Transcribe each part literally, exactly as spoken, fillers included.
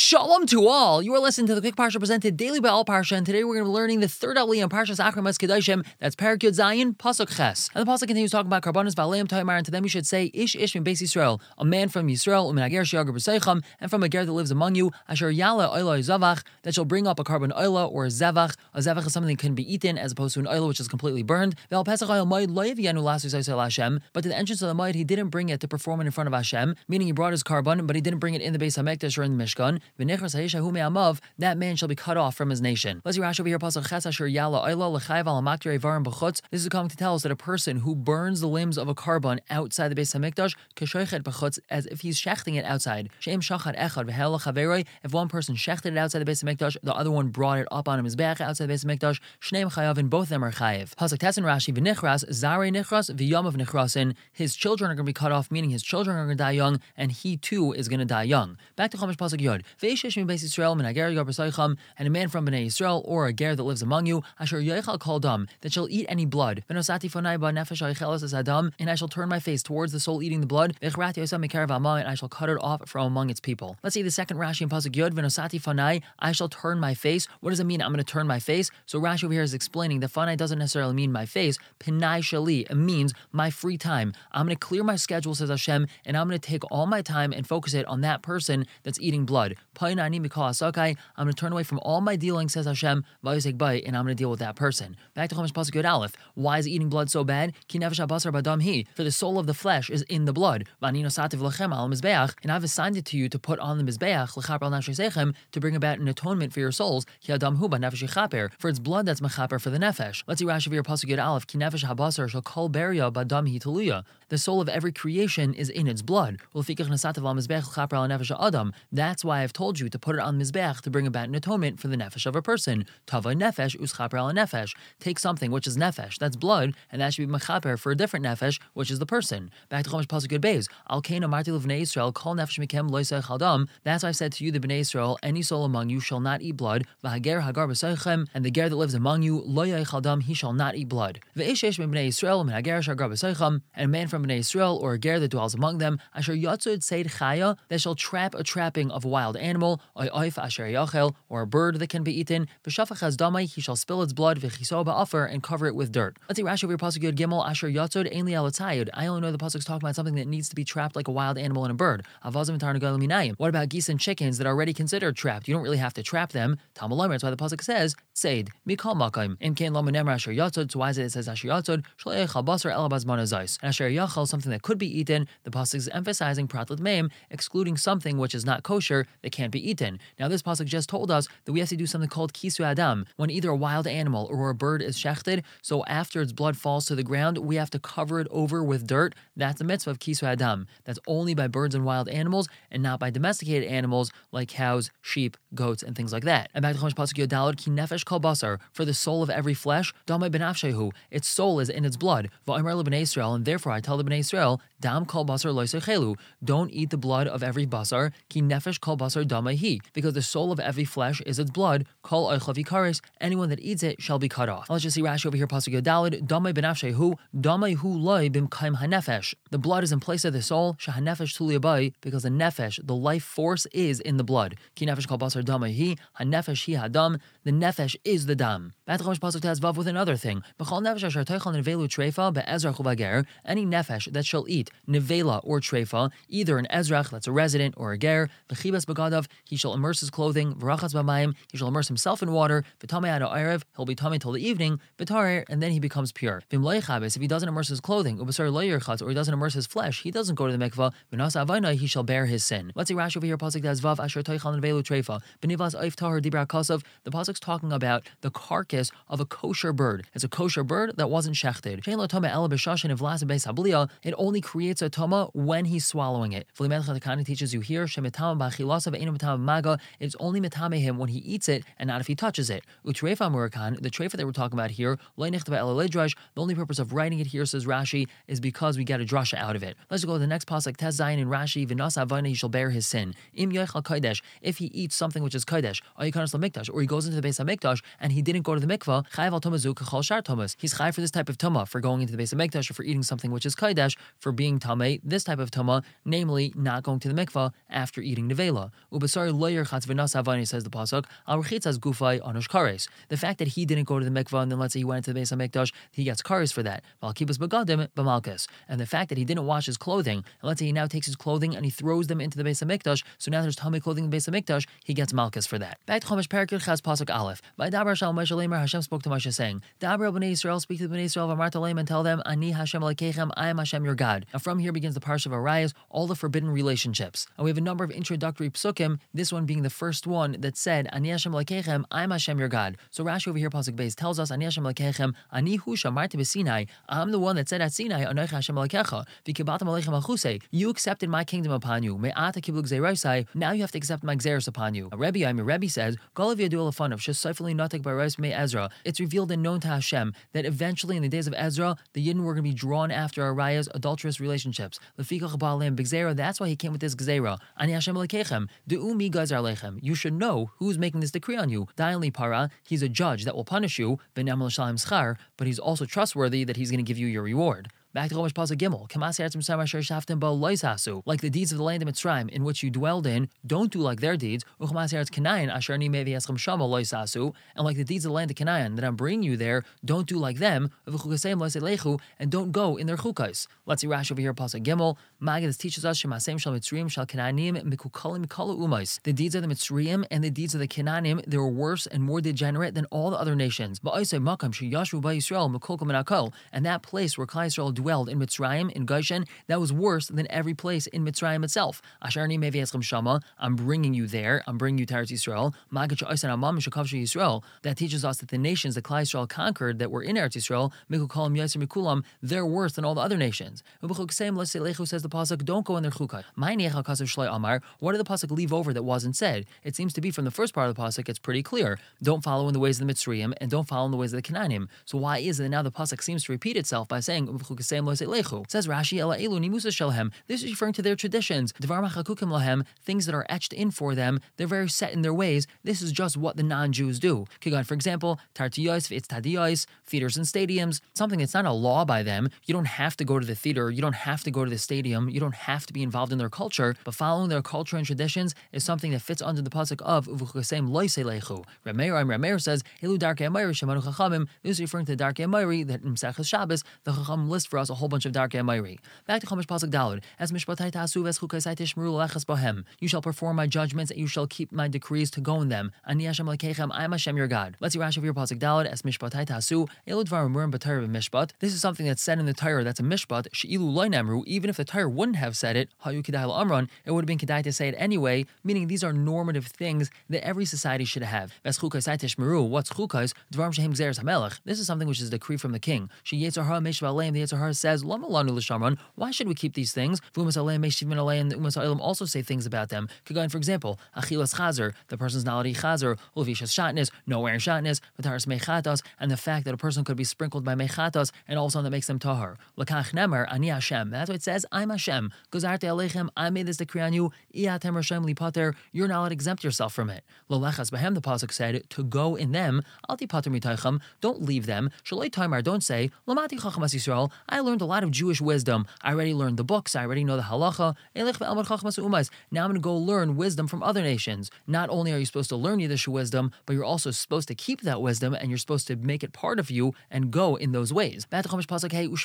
Shalom to all. You are listening to the Quick Parsha presented daily by All Parsha, and today we're going to be learning the third Aliyah in Parshas Achromas Kedoshim. That's Perek Yud Zayin Pasuk Ches. And the pasuk continues talking about Karbanos V'Aleim Taimar, and to them you should say, Ish Ish min Beis Yisrael, a man from Yisrael, Umin Hager Sheyager B'Seicham, and from a ger that lives among you, Asher Yala Oila Zavach, that shall bring up a carbon oila or a zevach. A zevach is something that can be eaten as opposed to an oila which is completely burned. V'al Pesach Oil Moed Lo Yavienu Lasu Yisrael Hashem, but to the entrance of the Moed he didn't bring it to perform it in front of Hashem, meaning he brought his carbon, but he didn't bring it in the Beis Hamikdash or in the Mishkan. That man shall be cut off from his nation. Let's see Rashi over here. Pasuk Ches Asher Yala Oila L'Chayv Al Maktir Evarim B'Chutz. This is coming to tell us that a person who burns the limbs of a carbon outside the Beis Hamikdash Keshoichet B'Chutz, as if he's shechting it outside. Sheim Shachad Echad V'Hel Chaveroi. If one person shechted it outside the Beis Hamikdash, the other one brought it up on his back outside the Beis Hamikdash. Shneim Chayav, and both of them are Chayiv. Pasuk Tes and Rashi V'Nichras Zarei Nichras V'Yamav Nichrasin. His children are going to be cut off, meaning his children are going to die young, and he too is going to die young. Back to Chumash Pasuk Yod. Ve'ishish min Beis Yisrael min Hager Yagar B'Seicham, and a man from Bnei Yisrael or a ger that lives among you, Asher Yoichal Kol Dam, that shall eat any blood. V'nosati Fonai Ba Nefesh Ha'Ichelas as Adam, and I shall turn my face towards the soul eating the blood. V'Echrati Yosam Mikarav Amma, and I shall cut it off from among its people. Let's see the second Rashi in Pasuk Yod. V'nosati Fonai, I shall turn my face. What does it mean? I'm going to turn my face. So Rashi over here is explaining that Fonai doesn't necessarily mean my face. Pinai Shali, it means my free time. I'm going to clear my schedule, says Hashem, and I'm going to take all my time and focus it on that person that's eating blood. Painani Mikal Asakai, I'm going to turn away from all my dealing, says Hashem, Vayosek Bay, and I'm going to deal with that person. Back to Chumash Pasuk Yod Aleph. Why is eating blood so bad? Ki nefesh habasar badam hi, for the soul of the flesh is in the blood. V'ani nosativ lechem al mizbeach, and I've assigned it to you to put on the mizbeach lechaper al nefesh sechem, to bring about an atonement for your souls. Ki adam hu ba nefesh yichaper, for it's blood that's mechaper for the nefesh. Let's see Rashi over here Pasuk Yod Aleph. Ki nefesh habasar shall kol beria badam hi teluya. The soul of every creation is in its blood. Ulefikach nosativ al mizbeach lechaper al nefesh adam. That's why I've told you to put it on mizbeach to bring about an atonement for the nefesh of a person. Tava nefesh uschaper al nefesh. Take something which is nefesh, that's blood, and that should be mechaper for a different nefesh, which is the person. Back to Chumash Pasuk Yod Beis. Al kein amarti l'vnei Yisrael kol nefesh mikem lo yisayich adam. That's why I said to you, the Bnei Yisrael, any soul among you shall not eat blood. V'hager hagar b'seichem, and the ger that lives among you, lo yayich adam, he shall not eat blood. V'eish yesh min Bnei Yisrael min hager shagar b'seichem, and a man from Bnei Yisrael or a ger that dwells among them, asher yatzud seid chaya, that shall trap a trapping of a wild animal, oy oif asher yachel, or a bird that can be eaten. V'shafach has damai, he shall spill its blood, v'chiso ba'afer, and cover it with dirt. Let's see Rashi over here, Pasuk Yod Gimel, Asher Yatzod Ein Li Alatzayud. I only know the pasuk's talking about something that needs to be trapped like a wild animal and a bird. Avazim Tarnagal Minayim. What about geese and chickens that are already considered trapped? You don't really have to trap them. Talmud that's why the pasuk says Tseid Mikal Makayim. Im Kain Lo Menemar Asher Yatzod. So why is it it says Asher Yatzod? Shalei Chabasar Elabaz Manazais. And Asher Yachal, something that could be eaten. The pasuk is emphasizing Pratlet Meim, excluding something which is not kosher that can't be eaten. Now this pasuk just told us that we have to do something called Kisu Adam, when either a wild animal or a bird is shechted, so after its blood falls to the ground, we have to cover it over with dirt. That's the mitzvah of Kisu Adam. That's only by birds and wild animals, and not by domesticated animals like cows, sheep, goats, and things like that. And back to Chumash Pasuk Yod Daled, Ki nefesh kol basar, for the soul of every flesh, damai benafshehu, its soul is in its blood. V'omer lebnei Yisrael, and therefore I tell the Bnei Yisrael, dam kol basar lo yisechelu, don't eat the blood of every basar, ki nefesh kol basar damai hi, because the soul of every flesh is its blood. Kol oichav yikaris, anyone that eats it shall be cut off. Let's just see Rashi over here, Pasuk Yod Daled, damai benafshehu, damai hu loy bimkaim hanefesh. The blood is in place of the soul, shahanefesh tuliyabai, because the nefesh, the life force, is in the blood. Ki nefesh kol basar damai hi, hanefesh hi hadam, the nefesh is the dam. Bat Chumash Pasuk Tez Vav with another thing. B'chol nefesh asher toichal nevelu treifa be'ezrach uvager, any nefesh that shall eat nevela or treifa, either an ezrach, that's a resident, or a ger, b'chibas begadav, he shall immerse his clothing, v'rachatz b'mayim, he shall immerse himself in water, v'tamei ad ha'erev, he'll be tummy till the evening, v'tarer, and then he becomes pure. V'im lo yichabes, if he doesn't immerse his clothing, ubasar lo yirchatz, or he doesn't immerse his flesh, he doesn't go to the mikvah, v'nasa avayna, he shall bear his sin. Let's see Rashi over here, Pasuk Tez Vav asher toichal nevelu treifa, b'nivlas oif tahar dibra kasav, the pasuk's talking about the carcass of a kosher bird. It's a kosher bird that wasn't shechted. It only creates a toma when he's swallowing it. The teaches you here, it's only metame him when he eats it and not if he touches it. The treifa that we're talking about here, the only purpose of writing it here, says Rashi, is because we get a drasha out of it. Let's go to the next pasuk, Tez Zayin in Rashi, V'nasa avayna, he shall bear his sin. Im yoichal kodesh, if he eats something which is kodesh, or he goes into the Beis Hamikdash and he didn't go to the mikvah, chayav al tomazu k'chol shar tomas. He's chayav for this type of tuma, for going into the Beis Hamikdash or for eating something which is kodesh for being tamei, this type of tama, namely not going to the mikvah after eating nevela. Ubasari loyer chatz v'nas havani, says the pasuk, al rechitzas gufay anush kares. The fact that he didn't go to the mikvah and then let's say he went to the Beis HaMikdash, he gets kares for that. Val kibbutz begadim b'malchus. And the fact that he didn't wash his clothing, and let's say he now takes his clothing and he throws them into the Beis HaMikdash, so now there's tamei clothing in the Beis HaMikdash, he gets malchus for that. Back to Chumash Perek Yud Ches pasuk Aleph. Vaydaber Shal Moshe Lemer, Hashem spoke to Moshe saying, Daber Bnei Yisrael, speak to the Bnei Yisrael, v'amar Leim, and tell them, Ani Hashem Elokeichem, I am Hashem your God. Now from here begins the parsha of Arayos, all the forbidden relationships. And we have a number of introductory psukim, this one being the first one that said, Ani Hashem Elokeichem, I am Hashem your God. So Rashi over here, pasuk Beis, tells us, Ani Hashem Elokeichem, Ani Hu Shamarti B'Sinai, I'm the one that said at Sinai, Anoich Hashem Elokecha, V'kibatam Aleichem Achusei, you accepted my kingdom upon you. Me'ata kiblu gzeirosai, now you have to accept my gzeros upon you. A Rebbe, I mean Rebbe says, Golav Yadu Elefanav, Shesayfeli Natek Barais Me Ezra. It's revealed and known to Hashem that eventually in the days of Ezra, the Yidden were going to be drawn after Araya's adulterous relationships. Lefikach Ba'alim B'Gzeira, that's why he came with this Gzeira. Ani Hashem Elokeichem, De'u mi Gazer Aleichem. You should know who's making this decree on you. Dayan Para, he's a judge that will punish you, B'Nam L'Shalim Schar, but he's also trustworthy that he's going to give you your reward. Back to Chumash pasuk Gimel. Like the deeds of the land of Mitzrayim in which you dwelled in, don't do like their deeds. And like the deeds of the land of Canaan that I'm bringing you there, don't do like them. And don't go in their chukais. Let's see Rashi over here pasuk Gimel. Maggid teaches us the deeds of the Mitzrayim and the deeds of the Canaanim, they were worse and more degenerate than all the other nations. And that place where Klal Yisrael dwelled in Mitzrayim, in Goshen, that was worse than every place in Mitzrayim itself. Asharni mevi eschem shama, I'm bringing you there, I'm bringing you to Eretz Yisrael. That teaches us that the nations that Klal Yisrael conquered that were in Eretz Yisrael, they're worse than all the other nations. Says the pasuk, don't go in their chukah. What did the pasuk leave over that wasn't said? It seems to be from the first part of the pasuk, it's pretty clear. Don't follow in the ways of the Mitzrayim and don't follow in the ways of the Canaanim. So why is it that now the pasuk seems to repeat itself by saying, says Rashi, this is referring to their traditions. Things that are etched in for them, they're very set in their ways. This is just what the non-Jews do. For example, tartiyos, it's tadiyos, theaters and stadiums, something that's not a law by them. You don't have to go to the theater, you don't have to go to the stadium, you don't have to be involved in their culture, but following their culture and traditions is something that fits under the pasuk of Rameir says, this is referring to the Darkei Amori that in Maseches Shabbos, the Chacham list for us a whole bunch of Darkei Amori. Back to Chumash pasuk Daled. As mishpatai ta'asu ves chukasai tishmeru lechas bohem. You shall perform my judgments and you shall keep my decrees to go in them. Ani Hashem Elokeichem, I am Hashem your God. Let's see Rashi of your pasuk Daled. As mishpatai ta'asu elu dvarim murim b'Torah v'mishpat. This is something that's said in the Torah that's a mishpat. She'ilu loy nemru. Even if the Torah wouldn't have said it, hayu kedai la'amron, it would have been kedai to say it anyway. Meaning these are normative things that every society should have. Ves chukasai tishmeru. What's chukas? Dvarim shehem gzeres hamelech. This is something which is a decree from the king. She yetzar hara meishav aleim. The yetzar hara says, Lama lanu l'shamron. Why should we keep these things? V'umas aleim meishivin aleim. And the umas ha'olam also say things about them. For example, achilas chazer, the person's not already chazer. Ulvishas shatnez, no wearing shatnez. V'taras mechatos, and the fact that a person could be sprinkled by mechatos, and all of a sudden that makes them tahar. L'kach nemer ani Hashem. That's what it says. I'm Hashem. Gozarte aleichem. I made this decree on you. Iatem rashem lipater. You're not allowed to exempt yourself from it. L'lechas behem. The pasuk said to go in them. Alti pater mitaychem. Don't leave them. Shalei taimar. Don't say lamati chacham as Yisrael. I learned a lot of Jewish wisdom. I already learned the books. I already know the halacha. Now I'm going to go learn wisdom from other nations. Not only are you supposed to learn Yiddish wisdom, but you're also supposed to keep that wisdom and you're supposed to make it part of you and go in those ways. And you shall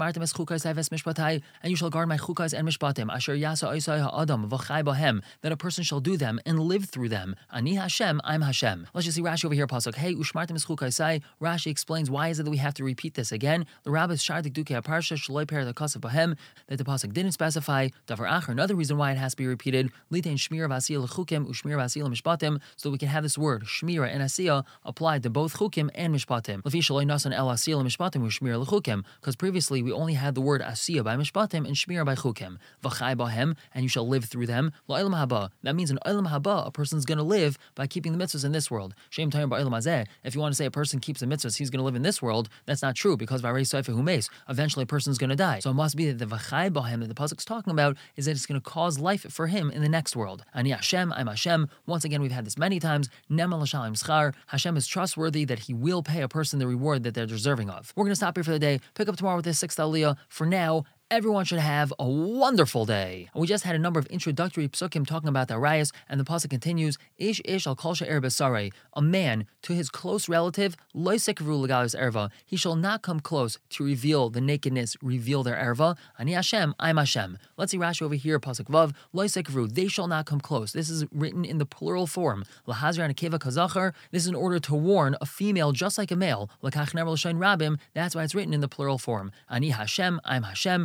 guard my chukas and mishpatim. Asher yasa oisai ha'adam v'chai bahem. That a person shall do them and live through them. Ani Hashem, I'm Hashem. Let's just see Rashi over here. Pasuk. Hey, ushmartim es chukaisai. Rashi explains why is it that we have to repeat this again. The rabbis shardik duke aparsha shaloi per the kasav bahem, that the pasuk didn't specify. Davar acher. Another reason why it has to be repeated. Litain shmir v'asiyah l'chukim ushmir v'asiyah l'mishpatim, so we can have this word shmira and asiyah applied to both chukim and mishpatim. Lefi shaloi nasan el asiyah l'mishpatim ushmir l'chukim, because previously we only had the word asiyah by mishpatim and shmira by chukim. V'chai bahem, and you shall live through them. La'olam haba. That means in olam haba a person's going to live by keeping the mitzvahs in this world. Shem tayim ba'olam hazeh. If you want to say a person keeps the mitzvahs, he's going to live in this world. That's not true because v'arei soife humes. Eventually a person's going to die. So it must be that the v'chai bahem that the pasuk's talking about is that it's going to cause life for him in the next world. Ani Hashem, I'm Hashem. Once again, we've had this many times. Ne'eman l'shalim schar. Hashem is trustworthy that He will pay a person the reward that they're deserving of. We're going to stop here for the day. Pick up tomorrow with this sixth aliyah. For now, Everyone should have a wonderful day. And we just had a number of introductory psukim talking about the arayos, and the pasuk continues, Ish ish al kol she'er b'sarei. A man to his close relative, lo ysekru legalos erva. He shall not come close to reveal the nakedness, reveal their erva. Ani Hashem, I'm Hashem. Let's see Rashi over here, pasuk vav, lo ysekru. They shall not come close. This is written in the plural form. Lahazir and akeva kazachar. This is in order to warn a female just like a male. Lakach never l'shain rabim. That's why it's written in the plural form. Ani Hashem, I'm Hashem.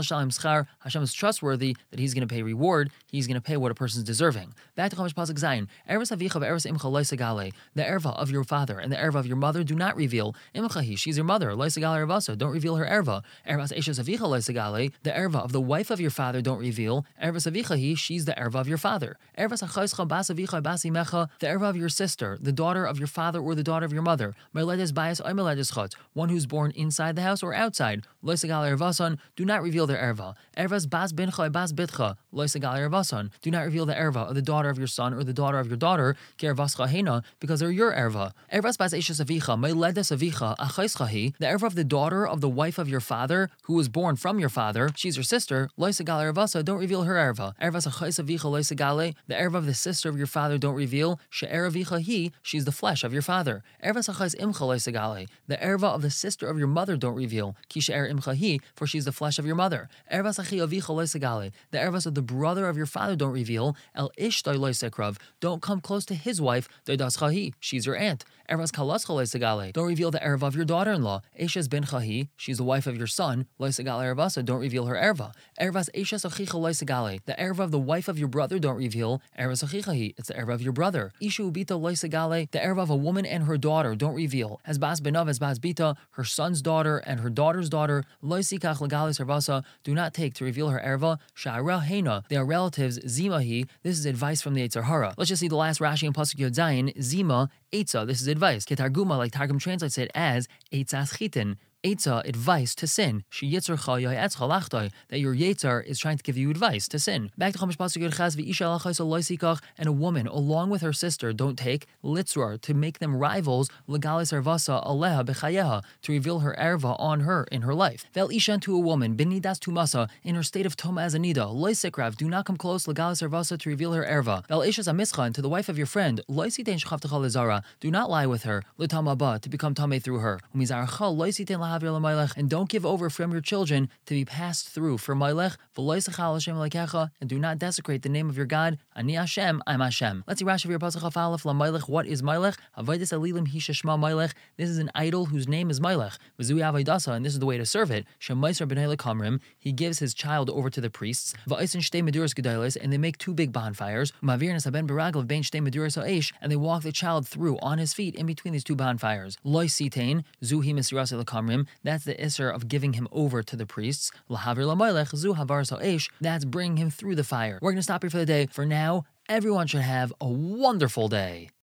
Hashem is trustworthy that He's going to pay reward. He's going to pay what a person's deserving. Back to Chumash pasuk Zayin. Ervas avicha ve'ervas imcha lo yisagale. The erva of your father and the erva of your mother do not reveal. Imchahi, she's your mother. Lo yisagale ervasa. Don't reveal her erva. Ervas eshes avicha lo yisagale. The erva of the wife of your father don't reveal. Ervas avichahi, she's the erva of your father. Ervas achayscha bas avicha bas imecha. The erva of your sister, the daughter of your father or the daughter of your mother. Meledes bias or meledes chutz. One who's born inside the house or outside. Lo yisagale ervasan. Do not reveal their erva. Ervas bas bincha bas bitcha lo yisagale ervasan. Do not reveal the erva of the daughter of your son or the daughter of your daughter ki ervascha hena, because they're your erva. Ervas bas eshes avicha meiledes avicha achayschahi. The erva of the daughter of the wife of your father who was born from your father, she's your sister. Lo yisagale ervasa. Don't reveal her erva. Ervas achays avicha lo yisagale. The erva of the sister of your father don't reveal. She'er avicha hi. She's the flesh of your father. Ervas achays imcha lo yisagale. The erva of the sister of your mother don't reveal. Ki she'er imcha hi, for she's the flesh of your mother. Ervas achi avicha lo yisagale. The ervas of the brother of your father don't reveal. El ishtoi lo yisakrav. Don't come close to his wife. Doidas chahi. She's your aunt. Ervas kalascha lo yisagale. Don't reveal the erva of your daughter-in-law. Eshes ben chahi. She's the wife of your son. Lo yisagale ervasa. Don't reveal her erva. Ervas eshes achicha lo yisagale. The erva of the wife of your brother don't reveal. Ervas achichahi. It's the erva of your brother. Ishu ubita lo yisagale. The erva of a woman and her daughter don't reveal. As bas benav, as bas bita, her son's daughter and her daughter's daughter. Lo yisikach legalis ervasa. Do not take to reveal her erva. Sha'ara hena. They are relatives. Zimahi. This is advice from the Yetzer Hara. Let's just see the last Rashi in pasuk Yod Zayin. Zima. Eitza. This is advice. Ketarguma, like Targum translates it as Eitzas chitin. Eitzah, advice to sin. That your Yetzer is trying to give you advice to sin. Back to Chumash pasuk Yod Ches, v'isha alachos lo yisikach, and a woman along with her sister don't take litzror to make them rivals legalis ervasa aleha bechayeha, to reveal her erva on her in her life. Vel ishan, to a woman benidas tumasa, in her state of toma as a nida lo yisikrav, do not come close legalis ervasa to reveal her erva. Vel ishas amischa, and to the wife of your friend lo yisitein shchavtecha lezara, do not lie with her l'tamaba, to become tame through her. Umizarcha lo yisitein and don't give over from your children to be passed through for Mailech, and do not desecrate the name of your God. Ani Hashem, I'm Hashem. Let's see Rashi of your pasuk Aleph la Mailech. What is Mailech? Avodas elilim hi sheshma Mailech. This is an idol whose name is Mailech. V'zui avaydasa, and this is the way to serve it. Shemaiser b'nei lekamrim. He gives his child over to the priests. Va'isen shtei meduras gedalos, and they make two big bonfires. Ma'avir nesaben baraglav bein shtei meduras ha'esh, and they walk the child through on his feet in between these two bonfires. Loi sitain zuhi misirasa lekamrim. That's the isser of giving him over to the priests. Lahavir lamalech zu havar sa'esh. That's bringing him through the fire. We're going to stop here for the day. For now, everyone should have a wonderful day.